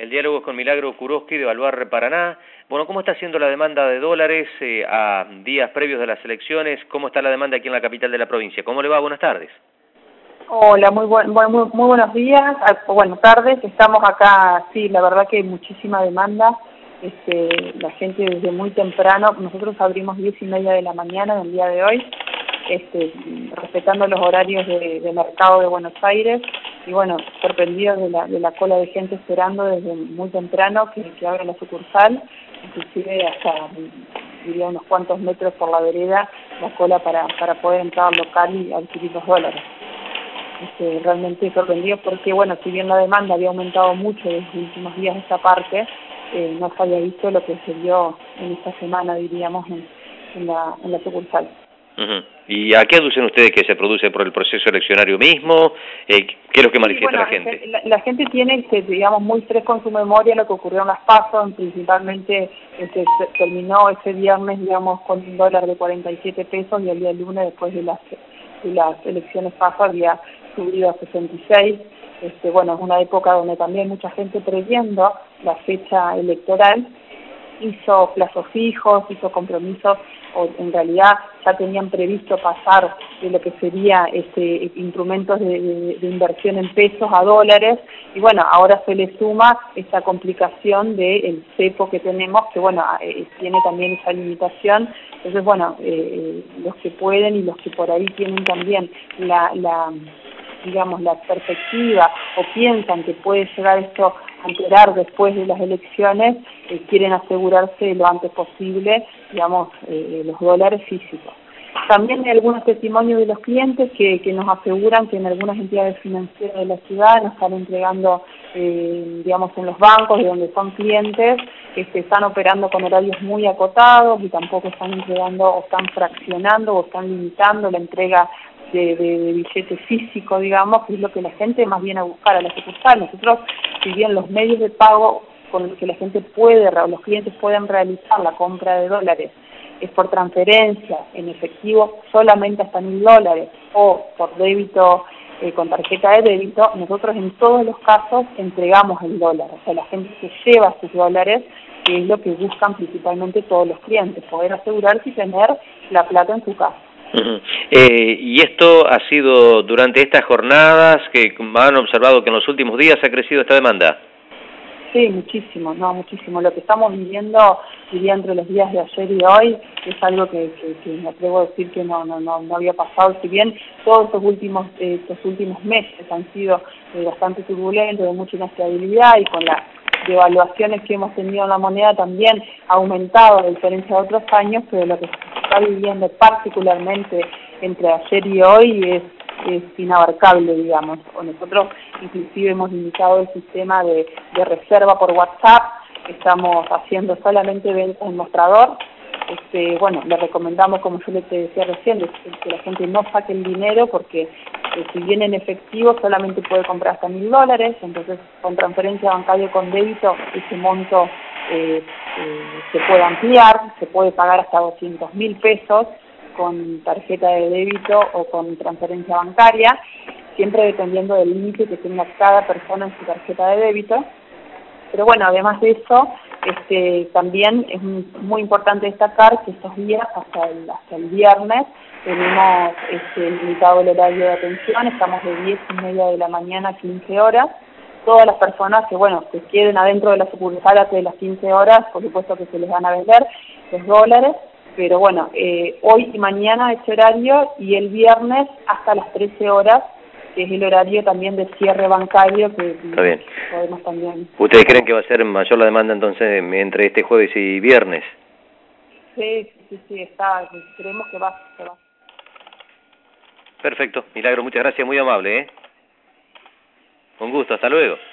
El diálogo es con Milagro Kuroski de Baluar, Paraná. Bueno, ¿cómo está siendo la demanda de dólares a días previos de las elecciones? ¿Cómo está la demanda aquí en la capital de la provincia? ¿Cómo le va? Buenas tardes. Hola, muy buenos días, buenas tardes. Estamos acá, sí, la verdad que hay muchísima demanda. La gente desde muy temprano, nosotros abrimos 10:30 de la mañana del día de hoy, respetando los horarios de mercado de Buenos Aires, y bueno, sorprendidos de la cola de gente esperando desde muy temprano que abra la sucursal, inclusive hasta, diría, unos cuantos metros por la vereda, la cola para poder entrar al local y adquirir los dólares. Realmente sorprendidos porque, bueno, si bien la demanda había aumentado mucho en los últimos días de esta parte, no se había visto lo que se vio en esta semana, diríamos, en la sucursal. ¿Y a qué aducen ustedes que se produce por el proceso eleccionario mismo? ¿Qué es lo que manifiesta la gente? La gente tiene, digamos, muy fresco en su memoria lo que ocurrió en las PASO, principalmente terminó ese viernes, digamos, con un dólar de 47 pesos y el día lunes, después de las elecciones PASO, había subido a 66. Bueno, es una época donde también mucha gente, previendo la fecha electoral, hizo plazos fijos, hizo compromisos, o en realidad ya tenían previsto pasar de lo que sería instrumentos de inversión en pesos a dólares, y bueno, ahora se le suma esta complicación del cepo que tenemos, que bueno, tiene también esa limitación. Entonces bueno, los que pueden y los que por ahí tienen también digamos, la perspectiva o piensan que puede llegar esto a empeorar después de las elecciones, quieren asegurarse lo antes posible, digamos, los dólares físicos. También hay algunos testimonios de los clientes que nos aseguran que en algunas entidades financieras de la ciudad nos están entregando, digamos, en los bancos de donde son clientes, están operando con horarios muy acotados y tampoco están entregando o están fraccionando o están limitando la entrega de billete físico, digamos, que es lo que la gente más viene a buscar a la sucursal. Nosotros, si bien los medios de pago con los que la gente los clientes pueden realizar la compra de dólares es por transferencia en efectivo solamente hasta $1.000 o por débito con tarjeta de débito, nosotros en todos los casos entregamos el dólar. O sea, la gente se lleva sus dólares, que es lo que buscan principalmente todos los clientes, poder asegurarse y tener la plata en su casa. Y esto ha sido durante estas jornadas que han observado que en los últimos días ha crecido esta demanda. Sí, muchísimo, muchísimo. Lo que estamos viviendo, diría, entre los días de ayer y hoy, es algo que me atrevo a decir que no había pasado. Si bien todos estos últimos meses han sido bastante turbulentos, de mucha inestabilidad, y con las devaluaciones que hemos tenido en la moneda también ha aumentado a diferencia de otros años, pero lo que se está viviendo particularmente entre ayer y hoy es inabarcable, digamos. Nosotros inclusive hemos limitado el sistema de reserva por WhatsApp, estamos haciendo solamente ventas en mostrador. Bueno, le recomendamos, como yo te decía recién, que la gente no saque el dinero, porque si viene en efectivo solamente puede comprar hasta $1.000, entonces con transferencia bancaria con débito ese monto se puede ampliar, se puede pagar hasta 200.000 pesos con tarjeta de débito o con transferencia bancaria, siempre dependiendo del límite que tenga cada persona en su tarjeta de débito. Pero bueno, además de eso, también es muy importante destacar que estos días, hasta el viernes, tenemos limitado el horario de atención, estamos de 10:30 de la mañana a 15 horas. Todas las personas que queden adentro de la sucursal antes de las 15 horas, por supuesto que se les van a vender los dólares, pero bueno, hoy y mañana ese horario, y el viernes hasta las 13 horas, que es el horario también de cierre bancario, que está bien. Podemos también. ¿Ustedes creen que va a ser mayor la demanda entonces entre este jueves y viernes? Sí, creemos que va. Perfecto, Milagro, muchas gracias, muy amable, Con gusto, hasta luego.